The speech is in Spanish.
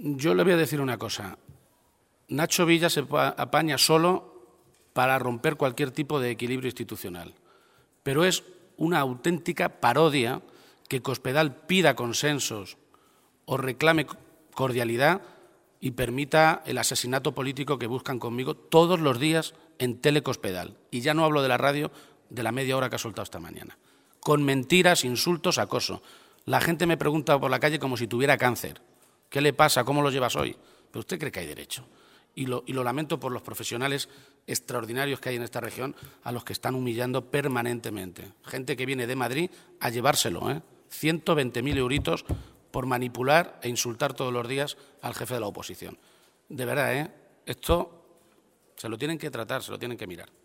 Yo le voy a decir una cosa. Nacho Villa se apaña solo para romper cualquier tipo de equilibrio institucional. Pero es una auténtica parodia que Cospedal pida consensos o reclame cordialidad y permita el asesinato político que buscan conmigo todos los días en Telecospedal. Y ya no hablo de la radio, de la media hora que ha soltado esta mañana. Con mentiras, insultos, acoso. La gente me pregunta por la calle como si tuviera cáncer. ¿Qué le pasa? ¿Cómo lo llevas hoy? ¿Pero usted cree que hay derecho? Y lo lamento por los profesionales extraordinarios que hay en esta región a los que están humillando permanentemente. Gente que viene de Madrid a llevárselo, 120.000 euritos por manipular e insultar todos los días al jefe de la oposición. De verdad, esto se lo tienen que tratar, se lo tienen que mirar.